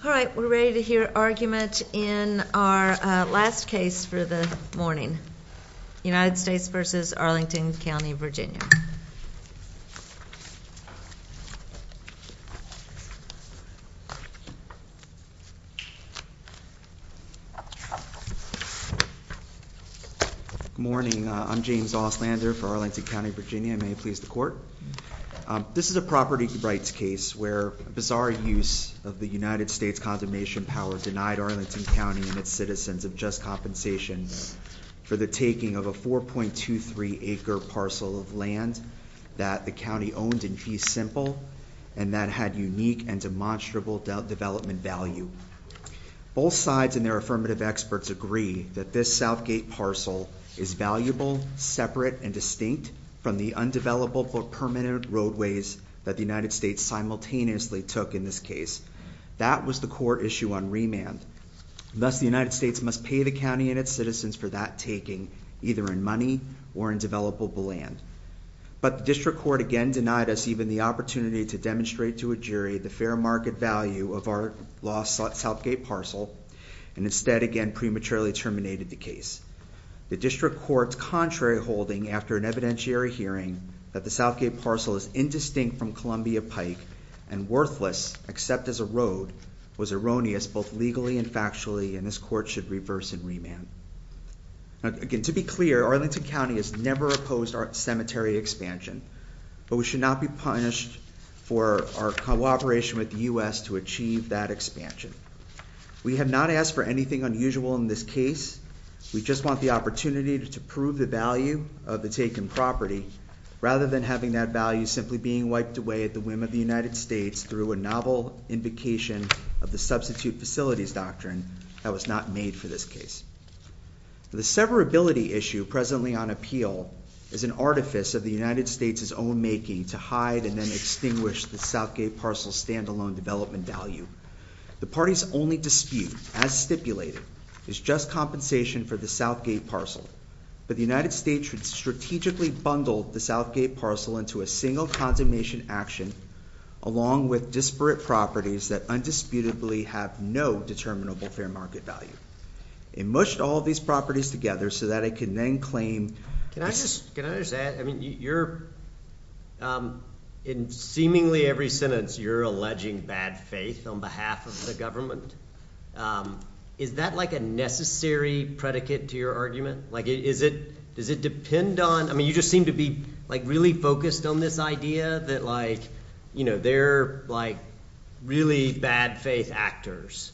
All right, we're ready to hear argument in our last case for the morning, United States v. Arlington County, Virginia. Good morning. I'm James Auslander for Arlington County, Virginia. May it please the court. This is a property rights case where a bizarre use of the United States condemnation power denied Arlington County and its citizens of just compensation for the taking of a 4.23 acre parcel of land that the county owned in fee simple and that had unique and demonstrable development value. Both sides and their affirmative experts agree that this Southgate parcel is valuable, separate, and distinct from the undevelopable permanent roadways that the United States simultaneously took in this case. That was the core issue on remand. Thus, the United States must pay the county and its citizens for that taking, either in money or in developable land. But the district court again denied us even the opportunity to demonstrate to a jury the fair market value of our lost Southgate parcel, and instead again prematurely terminated the case. The district court's contrary holding after an evidentiary hearing that the Southgate parcel is indistinct from Columbia Pike and worthless except as a road was erroneous both legally and factually, and this court should reverse and remand. Now, again, to be clear, Arlington County has never opposed our cemetery expansion, but we should not be punished for our cooperation with the U.S. to achieve that expansion. We have not asked for anything unusual in this case. We just want the opportunity to prove the value of the taken property rather than having that value simply being wiped away at the whim of the United States through a novel invocation of the substitute facilities doctrine that was not made for this case. The severability issue presently on appeal is an artifice of the United States' own making to hide and then extinguish the Southgate parcel's standalone development value. The party's only dispute, as stipulated, is just compensation for the Southgate parcel, but the United States should strategically bundle the Southgate parcel into a single condemnation action along with disparate properties that undisputably have no determinable fair market value. It mushed all of these properties together so that it can then claim... Can I just add, I mean, you're, in seemingly every sentence, you're alleging bad faith on behalf of the government. Is that like a necessary predicate to your argument? Like, does it depend on, I mean, you just seem to be like really focused on this idea that like, you know, they're like really bad faith actors.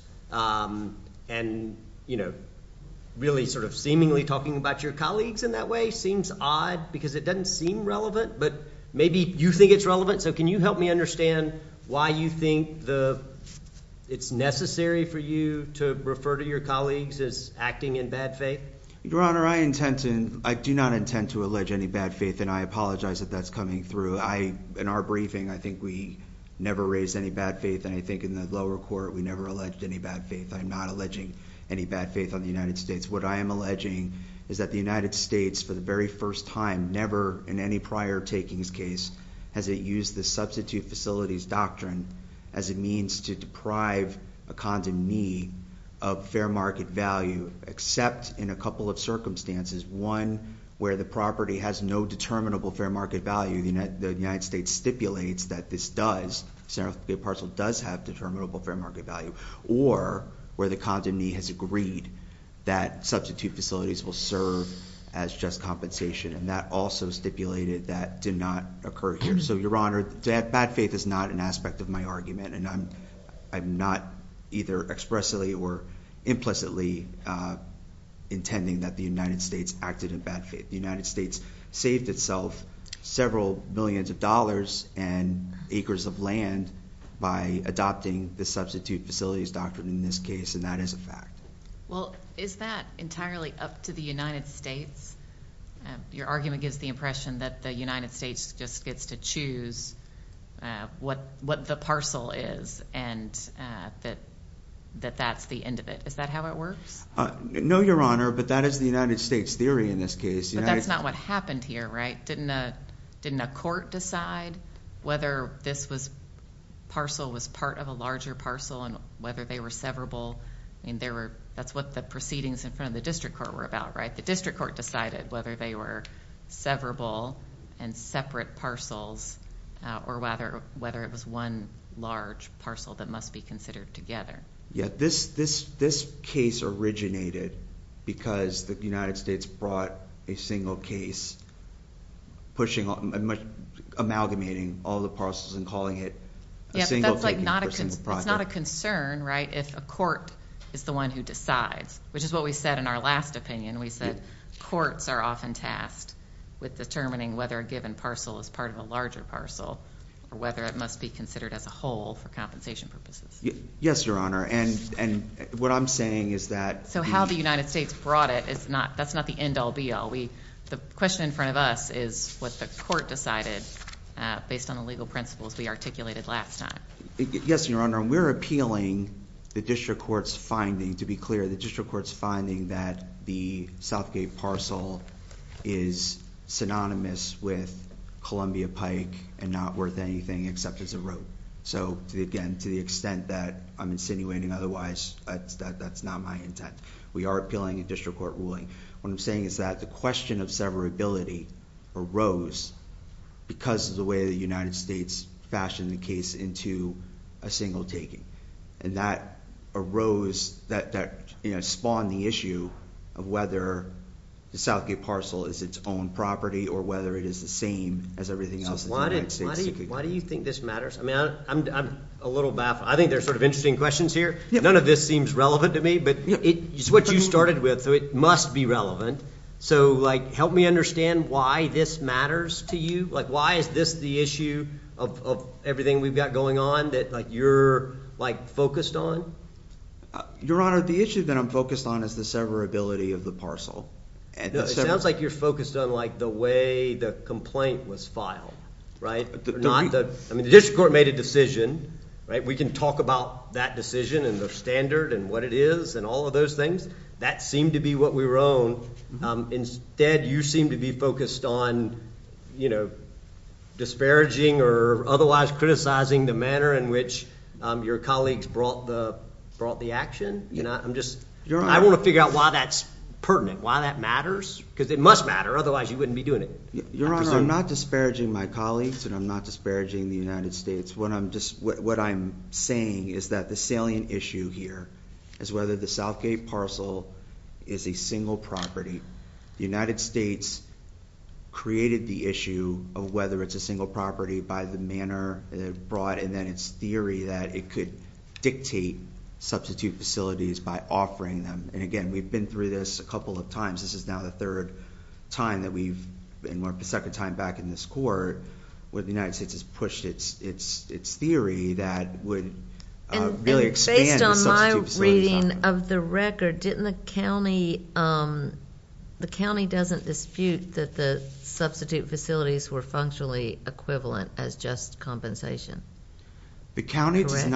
And, you know, really sort of seemingly talking about your colleagues in that way seems odd because it doesn't seem relevant, but maybe you think it's relevant. So can you help me understand why you think it's necessary for you to refer to your colleagues as acting in bad faith? Your Honor, I do not intend to allege any bad faith, and I apologize if that's coming through. In our briefing, I think we never raised any bad faith, and I think in the lower court we never alleged any bad faith. I'm not alleging any bad faith on the United States. What I am alleging is that the United States, for the very first time, never in any prior takings case, has it used the substitute facilities doctrine as a means to deprive a condemnee of fair market value, except in a couple of circumstances. One, where the property has no determinable fair market value. The United States stipulates that this Southgate parcel does have determinable fair market value, or where the condemnee has agreed that substitute facilities will serve as just compensation, and that also stipulated that did not occur here. So, Your Honor, that bad faith is not an aspect of my argument, and I'm not either expressly or implicitly intending that the United States acted in bad faith. The United States saved itself several millions of dollars and acres of land by adopting the substitute facilities doctrine in this case, and that is a fact. Well, is that entirely up to the United States? Your argument gives the impression that the United States just gets to choose what the parcel is, and that's the end of it. Is that how it works? No, Your Honor, but that is the United States theory in this case. But that's not what happened here, right? Didn't a court decide whether this was parcel was part of a larger parcel and whether they were severable. I mean, that's what the proceedings in front of the district court were about, right? The district court decided whether they were severable and separate parcels or whether it was one large parcel that must be considered together. Yeah, this case originated because the United States brought a single case amalgamating all the parcels and calling it a single taking for a single project. It's not a concern, right, if a court is the one who decides, which is what we said in our last opinion. We said courts are often tasked with determining whether a given parcel is part of a larger parcel or whether it must be considered as a whole for compensation purposes. Yes, Your Honor, and what I'm saying is that... So how the United States brought it, that's not the end-all be-all. The question in front of us is what the court decided based on the legal principles we articulated last time. Yes, Your Honor, and we're appealing the district court's finding, to be clear, the district court's finding that the Southgate parcel is synonymous with Columbia Pike and not worth anything except as a road. So, again, to the extent that I'm insinuating otherwise, that's not my intent. We are appealing a district court ruling. What I'm saying is that the question of severability arose because of the way the United States fashioned the case into a single taking. And that arose, that spawned the issue of whether the Southgate parcel is its own property or whether it is the same as everything else in the United States. Why do you think this matters? I mean, I'm a little baffled. I think there's sort of interesting questions here. None of this seems relevant to me, but it's what you started with, so it must be relevant. So, help me understand why this matters to you. Why is this the issue of everything we've got going on that, you're, focused on? Your Honor, the issue that I'm focused on is the severability of the parcel. No, it sounds like you're focused on, the way the complaint was filed, right? The district court made a decision, right? We can talk about that decision and the standard and what it is and all of those things. That seemed to be what we were on. Instead, you seem to be focused on, disparaging or otherwise criticizing the manner in which your colleagues brought the action. I want to figure out why that's pertinent, why that matters, because it must matter, otherwise you wouldn't be doing it. Your Honor, I'm not disparaging my colleagues and I'm not disparaging the United States. What I'm saying is that the salient issue here is whether the Southgate parcel is a single property. The United States created the issue of whether it's a single property by the manner it brought and then its theory that it could dictate substitute facilities by offering them. And again, we've been through this a couple of times. This is now the third time that we're the second time back in this court where the United States has pushed its theory that would really expand the substitute facilities. Based on my reading of the record, didn't the county doesn't dispute that the substitute facilities were functionally equivalent as just compensation? The county does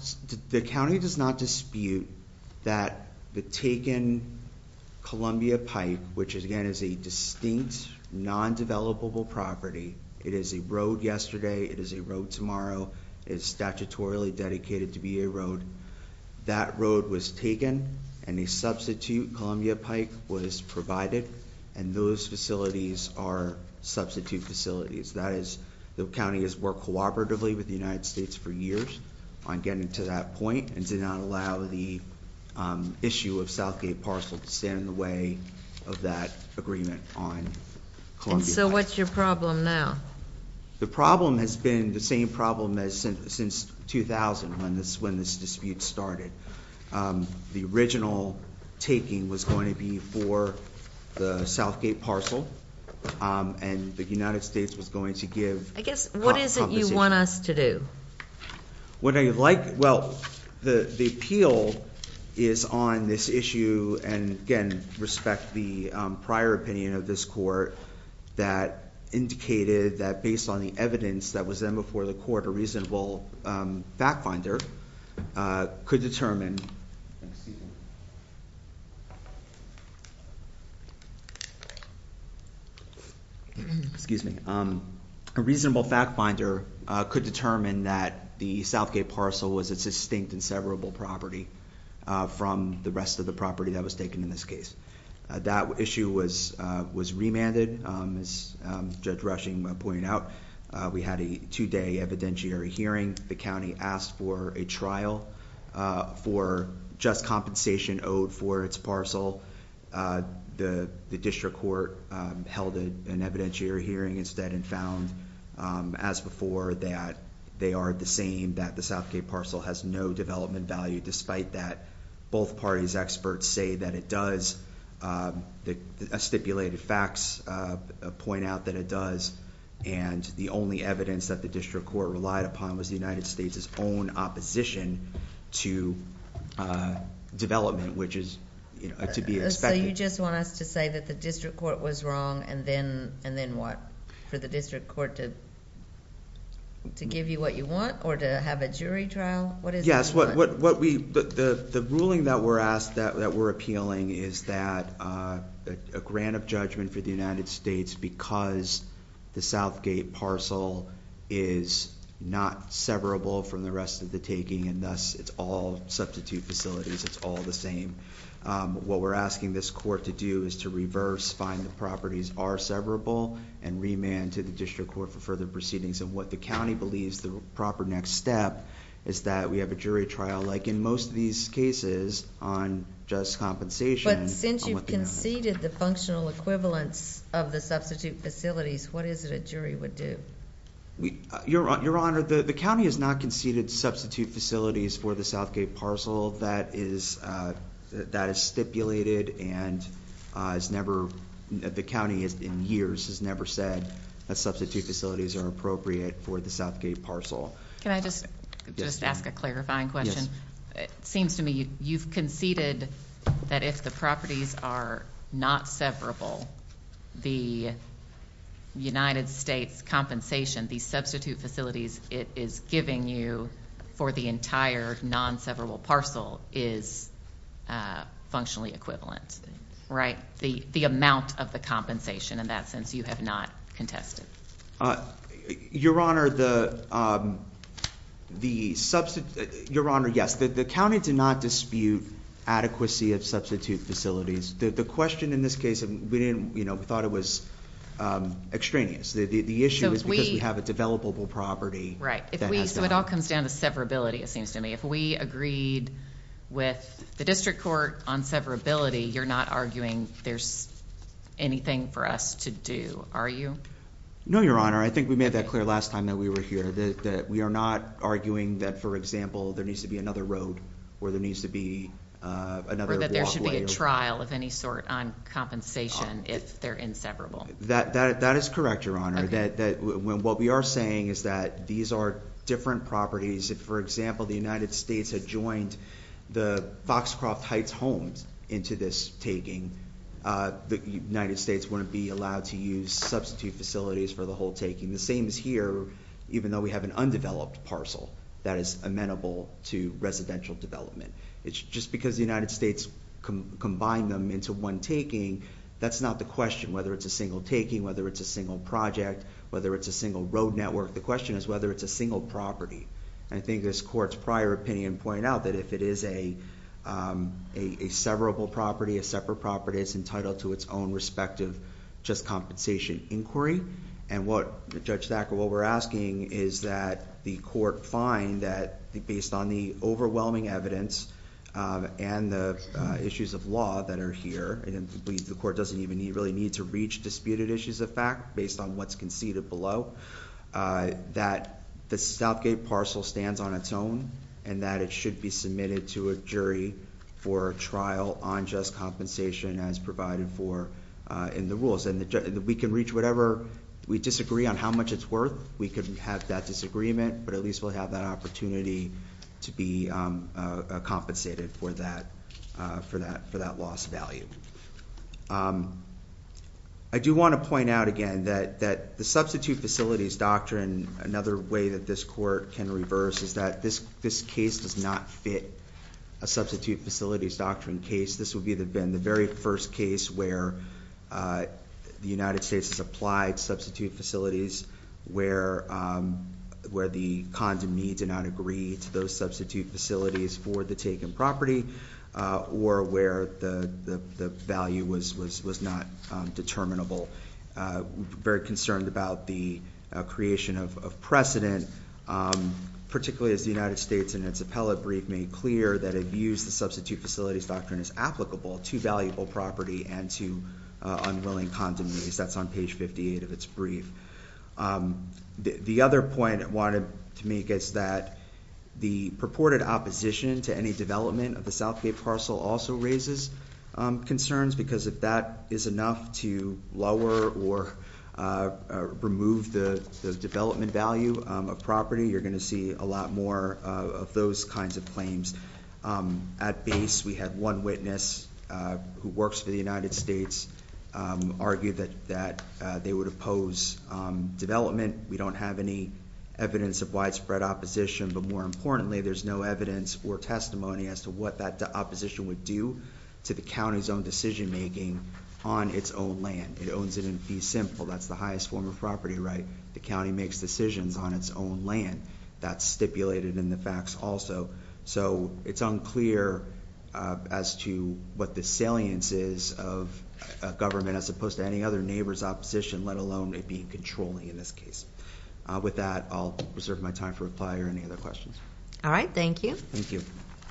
not dispute that the taken Columbia Pike, which again is a distinct, non-developable property. It is a road yesterday. It is a road tomorrow. It is statutorily dedicated to be a road. That road was taken and a substitute Columbia Pike was provided, and those facilities are substitute facilities. That is, the county has worked cooperatively with the United States for years on getting to that point and did not allow the issue of Southgate parcel to stand in the way of that agreement on Columbia Pike. So what's your problem now? The problem has been the same problem as since 2000 when this dispute started. The original taking was going to be for the Southgate parcel, and the United States was going to give I guess, what is it you want us to do? What I like, well, the appeal is on this issue, and again, respect the prior opinion of this court that indicated that based on the evidence that was then before the court, a reasonable fact finder could determine a reasonable fact finder could determine that the Southgate parcel was a distinct and severable property from the rest of the property that was taken in this case. That issue was remanded, as Judge Rushing pointed out. We had a 2-day evidentiary hearing. The county asked for a trial for just compensation owed for its parcel. The district court held an evidentiary hearing instead and found, as before, that they are the same, that the Southgate parcel has no development value, despite that both parties' experts say that it does. The stipulated facts point out that it does, and the only evidence that the district court relied upon was the United States' own opposition to development, which is to be expected. So you just want us to say that the district court was wrong, and then what? For the district court to give you what you want, or to have a jury trial? What is it? Yes. The ruling that we're asked that we're appealing is that a grant of judgment for the United States, because the Southgate parcel is not severable from the rest of the taking, and thus it's all substitute facilities. It's all the same. What we're asking this court to do is to reverse, find the properties are severable, and remand to the district court for further proceedings. And what the county believes the proper next step is that we have a jury trial, like in most of these cases, on just compensation. But since you've conceded the functional equivalence of the substitute facilities, what is it a jury would do? Your Honor, the county has not conceded substitute facilities for the Southgate parcel. That is stipulated, and the county in years has never said that substitute facilities are appropriate for the Southgate parcel. Can I just ask a clarifying question? Yes. It seems to me you've conceded that if the properties are not severable, the United States compensation, these substitute facilities it is giving you for the entire non-severable parcel is functionally equivalent, right? The amount of the compensation, in that sense, you have not contested. Your Honor, Your Honor, yes. The county did not dispute adequacy of substitute facilities. The question in this case, we thought it was extraneous. The issue is because we have a developable property. Right. So it all comes down to severability, it seems to me. If we agreed with the district court on severability, you're not arguing there's anything for us to do, are you? No, Your Honor. I think we made that clear last time that we were here, that we are not arguing that, for example, there needs to be another road, or there needs to be another walkway. Or that there should be a trial of any sort on compensation if they're inseverable. That is correct, Your Honor. Okay. What we are saying is that these are different properties. If, for example, the United States had joined the Foxcroft Heights homes into this taking, the United States wouldn't be allowed to use substitute facilities for the whole taking. The same is here, even though we have an undeveloped parcel that is amenable to residential development. It's just because the United States combined them into one taking, that's not the question, whether it's a single taking, whether it's a single project, whether it's a single road network. The question is whether it's a single property. And I think this court's prior opinion pointed out that if it is a severable property, a separate property, it's entitled to its own respective just compensation inquiry. And what, Judge Thacker, what we're asking is that the court find that based on the overwhelming evidence and the issues of law that are here, and I believe the court doesn't even really need to reach disputed issues of fact based on what's conceded below, that the Southgate parcel stands on its own and that it should be submitted to a jury for a trial on just compensation as provided for in the rules. And we can reach whatever we disagree on how much it's worth. We could have that disagreement, but at least we'll have that opportunity to be compensated for that lost value. I do want to point out again that the substitute facilities doctrine, another way that this court can reverse is that this case does not fit a substitute facilities doctrine case. This would been the very first case where the United States has applied substitute facilities, where where the condomnee did not agree to those substitute facilities for the taken property, or where the value was not determinable. Very concerned about the creation of precedent, particularly as the United States in its appellate brief made clear that it views the substitute facilities doctrine as applicable to valuable property and to unwilling condomnees. That's on page 58 of its brief. The other point I wanted to make is that the purported opposition to any development of the Southgate parcel also raises concerns, because if that is enough to lower or remove the development value of property, you're going to see a lot more of those kinds of claims. At base, we had one witness who works for the United States argue that they would oppose development. We don't have any evidence of widespread opposition, but more importantly, there's no evidence or testimony as to what that opposition would do to the county's own decision making on its own land. It owns it in fee simple. That's the highest form of property right. The county makes decisions on its own land. That's stipulated in the facts also. So it's unclear as to what the salience is of government as opposed to any other neighbor's opposition, let alone it being controlling in this case. With that, I'll reserve my time for reply or any other questions. All right, thank you. Thank you.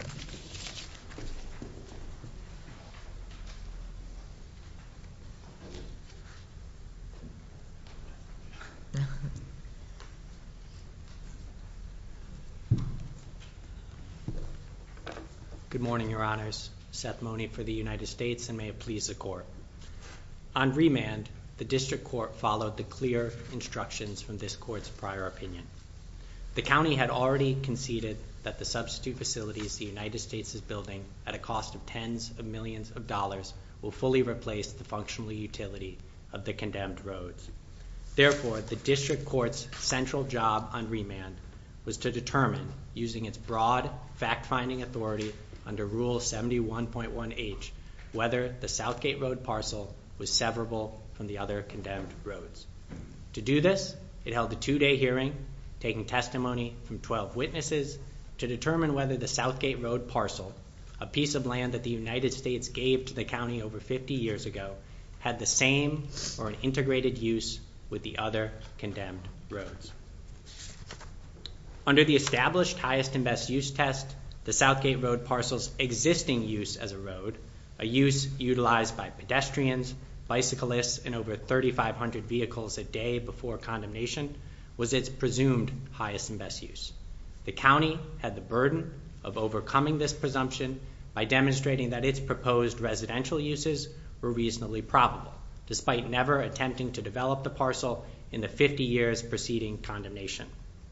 Good morning, Your Honors. Seth Money for the United States, and may it please the Court. On remand, the District Court followed the clear instructions from this Court's prior opinion. The county had already conceded that the substitute facilities the United States is building at a cost of tens of millions of dollars will fully replace the functional utility of the condemned roads. Therefore, the District Court's central job on remand was to determine, using its broad fact-finding authority under Rule 71.1H, whether the Southgate Road parcel was severable from the other condemned roads. To do this, it held a 2-day hearing, taking testimony from 12 witnesses to determine whether the Southgate Road parcel, a piece of land that the United States gave to the county over 50 years ago, had the same or an integrated use with the other condemned roads. Under the established highest and best use test, the Southgate Road parcel's existing use as a road, a use utilized by pedestrians, bicyclists, and over 3,500 vehicles a day before condemnation, was its presumed highest and best use. The county had the burden of overcoming this presumption by demonstrating that its proposed residential uses were reasonably probable, despite never attempting to develop the parcel in the 50 years preceding condemnation.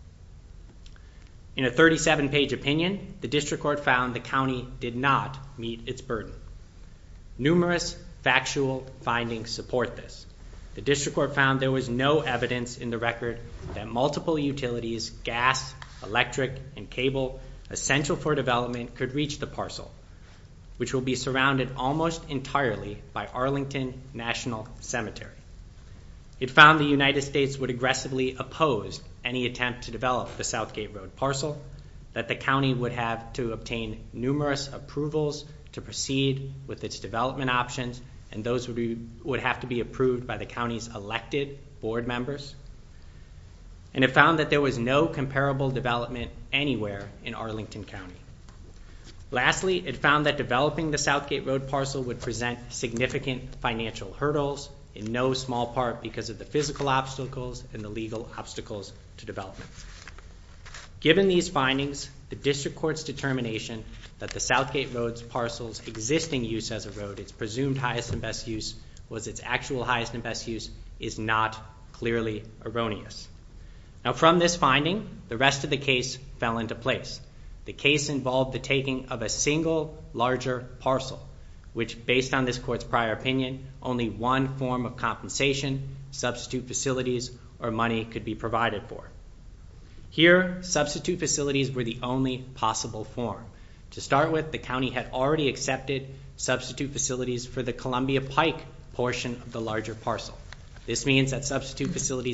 In a 37-page opinion, the District Court found the county did not meet its burden. Numerous factual findings support this. The District Court found there was no evidence in the record that multiple utilities, gas, electric, and cable, essential for development, could reach the parcel, which will be surrounded almost entirely by Arlington National Cemetery. It found the United States would aggressively oppose any attempt to develop the Southgate Road parcel, that the county would have to obtain numerous approvals to proceed with its development options, and those would have to be approved by the county's elected board members. And it found that there was no comparable development anywhere in Arlington County. Lastly, it found that developing the Southgate Road parcel would present significant financial hurdles, in no small part because of the physical obstacles and the legal obstacles to development. Given these findings, the District Court's determination that the Southgate Road parcel's existing use as a road, its presumed highest and best use, was its actual highest and best use, is not clearly erroneous. Now, from this finding, the rest of the case fell into place. The case involved the taking of a single larger parcel, which, based on this Court's prior opinion, only one form of compensation, substitute facilities, or money could be provided for. Here, substitute facilities were the only possible form. To start with, the county had already accepted substitute facilities for the Columbia Pike portion of the larger parcel. This means that substitute facilities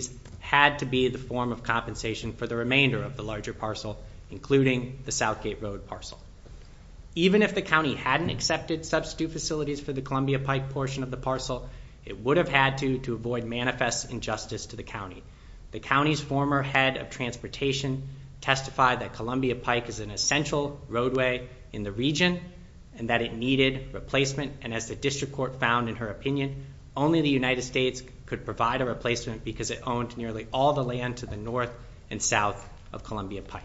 had to be the form of compensation for the remainder of the larger parcel, including the Southgate Road parcel. Even if the county hadn't accepted substitute facilities for the Columbia Pike portion of the parcel, it would have had to avoid manifest injustice to the county. The county's former head of transportation testified that Columbia Pike is an essential roadway in the region and that it needed replacement, and as the district court found in her opinion, only the United States could provide a replacement because it owned nearly all the land to the north and south of Columbia Pike.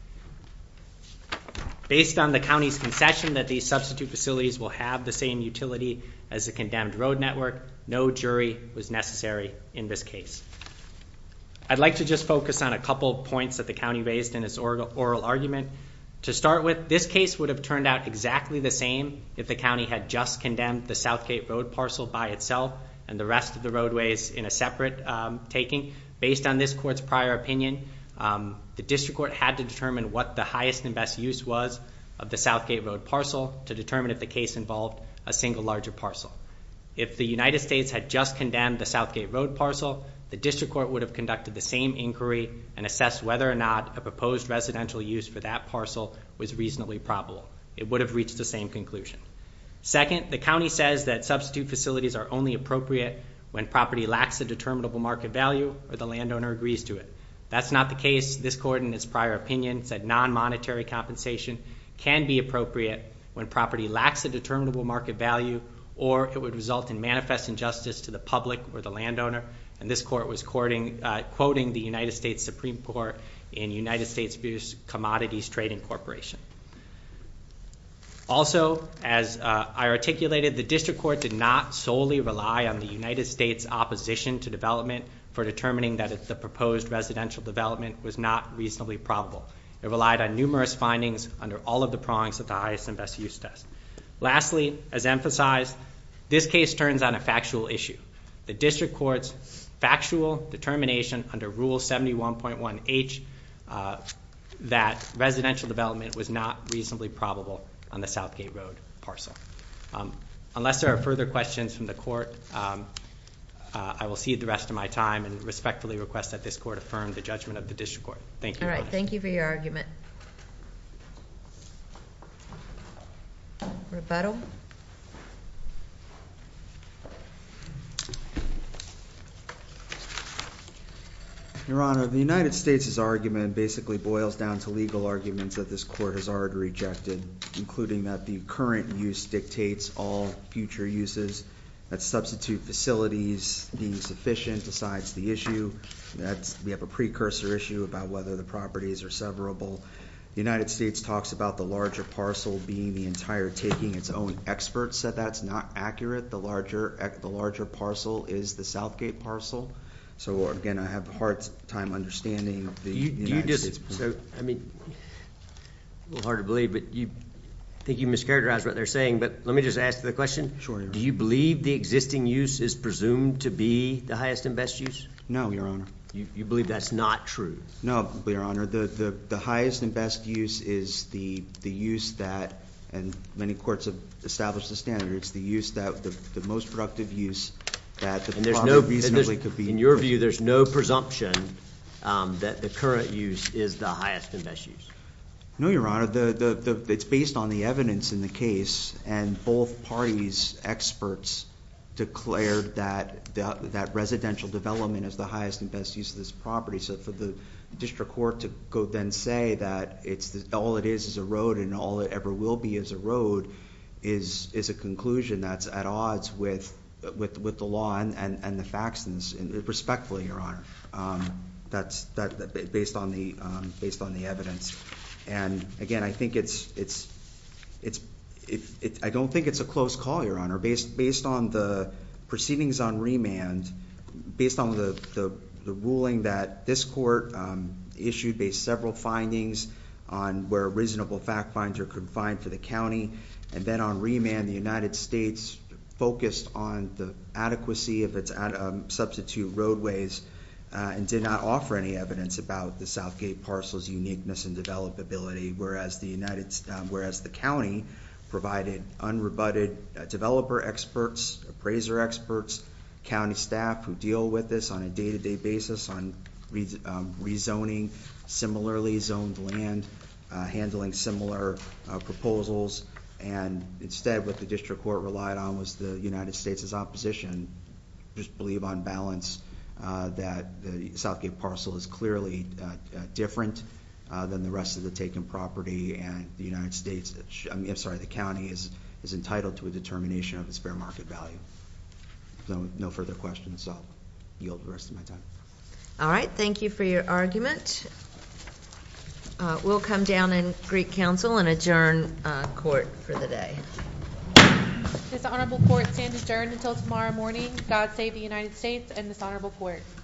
Based on the county's concession that these substitute facilities will have the same utility as the condemned road network, no jury was necessary in this case. I'd like to just focus on a couple points that the county raised in its oral argument. To start with, this case would have turned out exactly the same if the county had just condemned the Southgate Road parcel by itself and the rest of the roadways in a separate taking. Based on this court's prior opinion, the district court had to determine what the highest and best use was of the Southgate Road parcel to determine if the case involved a single larger parcel. If the United States had just condemned the Southgate Road parcel, the district court would have conducted the same inquiry and assessed whether or not a proposed residential use for that parcel was reasonably probable. It would have reached the same conclusion. Second, the county says that substitute facilities are only appropriate when property lacks a determinable market value or the landowner agrees to it. That's not the case. This court, in its prior opinion, said non-monetary compensation can be appropriate when property lacks a determinable market value or it would result in manifest injustice to the public or the landowner. And this court was quoting the United States Supreme Court in United States v. Commodities Trading Corporation. Also, as I articulated, the district court did not solely rely on the United States' opposition to development for determining that the proposed residential development was not reasonably probable. It relied on numerous findings under all of the prongs of the highest and best use test. Lastly, as emphasized, this case turns on a factual issue. The district court's factual determination under Rule 71.1H that residential development was not reasonably probable on the Southgate Road parcel. Unless there are further questions from the court, I will cede the rest of my time and respectfully request that this court affirm the judgment of the district court. Thank you. All right, thank you for your argument. Rebuttal? Your Honor, the United States' argument basically boils down to legal arguments that this court has already rejected, including that the current use dictates all future uses, that substitute facilities being sufficient decides the issue, that we have a precursor issue about whether the properties are severable. The United States talks about the larger parcel being the entire taking. Its own experts said that's not accurate. The larger parcel is the Southgate parcel. So again, I have a hard time understanding the United States. So, I mean, a little hard to believe, but I think you mischaracterized what they're saying, but let me just ask the question. Sure, Your Honor. Do you believe the existing use is presumed to be the highest and best use? No, Your Honor. You believe that's not true? No, Your Honor. The highest and best use is the use that, and many courts have established the standard, it's the use that the most productive use that the property reasonably could be. In your view, there's no presumption that the current use is the highest and best use? No, Your Honor. It's based on the evidence in the case, and both parties' experts declared that residential development is the highest and best use of this property. So for the district court to go then say that all it is a road and all it ever will be is a road is a conclusion that's at odds with the law and the facts in this, respectfully, Your Honor. That's based on the evidence. And again, I think I don't think it's a close call, Your Honor. Based on the proceedings on remand, based on the ruling that this court issued based several findings on where a reasonable fact finder could find for the county, and then on remand, the United States focused on the adequacy of its substitute roadways and did not offer any evidence about the Southgate parcel's uniqueness and developability, whereas the county provided unrebutted developer experts, appraiser experts, county staff who deal with this on a day-to-day basis on rezoning similarly zoned land, handling similar proposals, and instead what the district court relied on was the United States' opposition. Just believe on balance that the Southgate parcel is clearly different than the rest of the taken property, and the United States, the county is entitled to a determination of its fair market value. No further questions, so I'll yield the rest of my time. All right, thank you for your argument. We'll come down in Greek Council and adjourn court for the day. This honorable court stands adjourned until tomorrow morning. God save the United States and this honorable court.